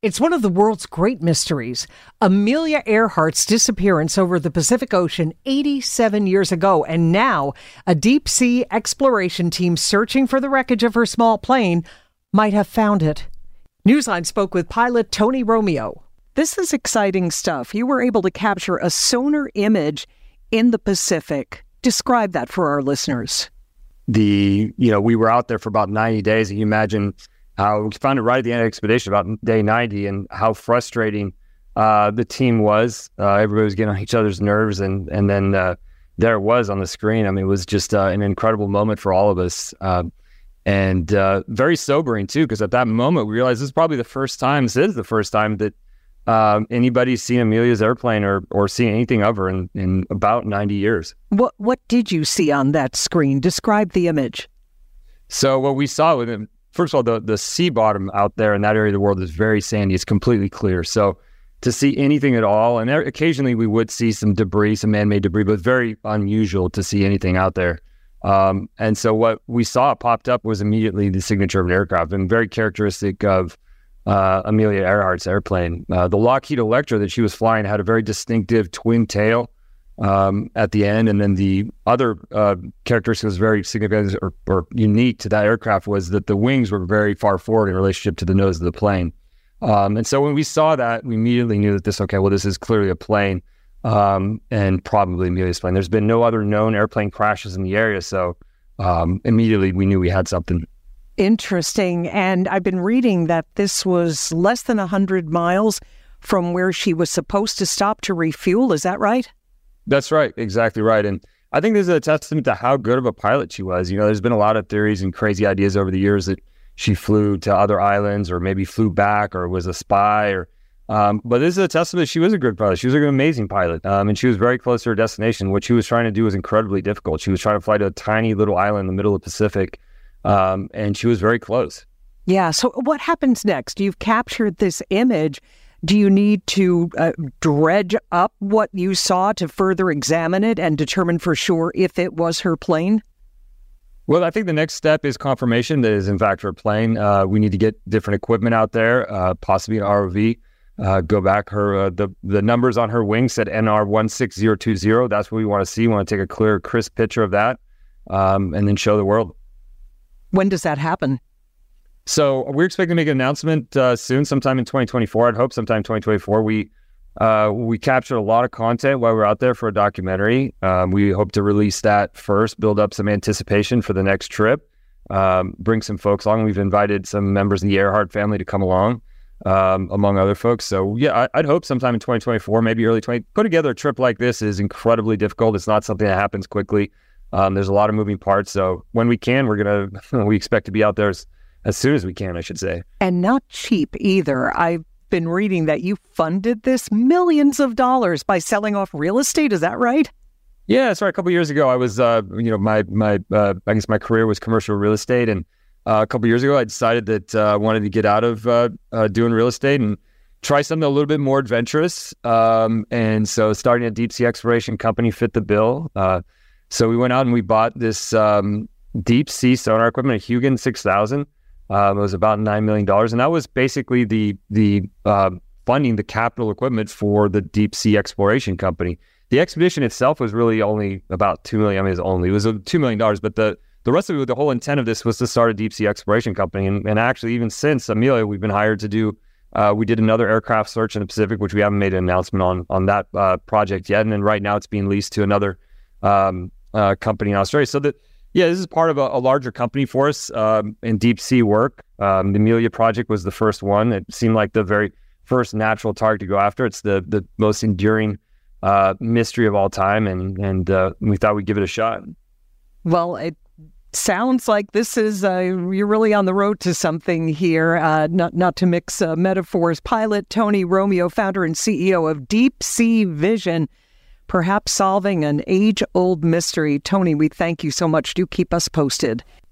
It's one of the world's great mysteries. Amelia Earhart's disappearance over the Pacific Ocean 87 years ago, and now a deep-sea exploration team searching for the wreckage of her small plane might have found it. Newsline spoke with pilot Tony Romeo. This is exciting stuff. You were able to capture a sonar image in the Pacific. Describe that for our listeners. We were out there for about 90 days, and you imagine how we found it right at the end of the expedition, about day 90, and how frustrating the team was. Everybody was getting on each other's nerves, and then there it was on the screen. I mean, it was just an incredible moment for all of us, and very sobering too, because at that moment we realized this is the first time that anybody's seen Amelia's airplane or seen anything of her in about 90 years. What did you see on that screen? Describe the image. So what we saw with him, first of all, the sea bottom out there in that area of the world is very sandy. It's completely clear. So to see anything at all, and occasionally we would see some debris, some man-made debris, but it's very unusual to see anything out there. And so what we saw popped up was immediately the signature of an aircraft, and very characteristic of Amelia Earhart's airplane. The Lockheed Electra that she was flying had a very distinctive twin tail at the end, and then the other characteristic that was very significant or unique to that aircraft was that the wings were very far forward in relationship to the nose of the plane. And so when we saw that, we immediately knew that this is clearly a plane, and probably Amelia's plane. There's been no other known airplane crashes in the area, so immediately we knew we had something. Interesting. And I've been reading that this was less than 100 miles from where she was supposed to stop to refuel. Is that right? That's right. Exactly right. And I think this is a testament to how good of a pilot she was. You know, there's been a lot of theories and crazy ideas over the years that she flew to other islands or maybe flew back or was a spy. But this is a testament she was a good pilot. She was an amazing pilot. And she was very close to her destination. What she was trying to do was incredibly difficult. She was trying to fly to a tiny little island in the middle of the Pacific. And she was very close. Yeah. So what happens next? You've captured this image. Do you need to dredge up what you saw to further examine it and determine for sure if it was her plane? Well, I think the next step is confirmation that it is in fact her plane. We need to get different equipment out there, possibly an ROV. Go back. The numbers on her wing said NR16020. That's what we want to see. We want to take a clear, crisp picture of that, and then show the world. When does that happen? So we're expecting to make an announcement soon, sometime in 2024. I'd hope sometime in 2024. We captured a lot of content while we were out there for a documentary. We hope to release that first, build up some anticipation for the next trip, bring some folks along. We've invited some members of the Earhart family to come along, among other folks. So yeah, I'd hope sometime in 2024, maybe early 20. Put together a trip like this is incredibly difficult. It's not something that happens quickly. There's a lot of moving parts. So when we can, we expect to be out there as soon as we can, I should say. And not cheap either. I've been reading that you funded this millions of dollars by selling off real estate. Is that right? Yeah, that's right. A couple of years ago, I was, I guess my career was commercial real estate. And a couple of years ago, I decided that I wanted to get out of doing real estate and try something a little bit more adventurous. And so starting a deep sea exploration company fit the bill. So we went out and we bought this deep sea sonar equipment, a Hugin 6000. It was about $9 million. And that was basically the funding, the capital equipment for the deep sea exploration company. The expedition itself was really only about $2 million. I mean, it was $2 million, but the rest of it, the whole intent of this was to start a deep sea exploration company. And actually, even since Amelia, we've been hired to do, we did another aircraft search in the Pacific, which we haven't made an announcement on that project yet. And then right now it's being leased to another company in Australia. So that, yeah, this is part of a larger company for us in deep sea work. The Amelia project was the first one. It seemed like the very first natural target to go after. It's the most enduring mystery of all time, and we thought we'd give it a shot. Well, it sounds like this is you're really on the road to something here. Not to mix metaphors. Pilot Tony Romeo, founder and CEO of Deep Sea Vision, perhaps solving an age-old mystery. Tony, we thank you so much. Do keep us posted.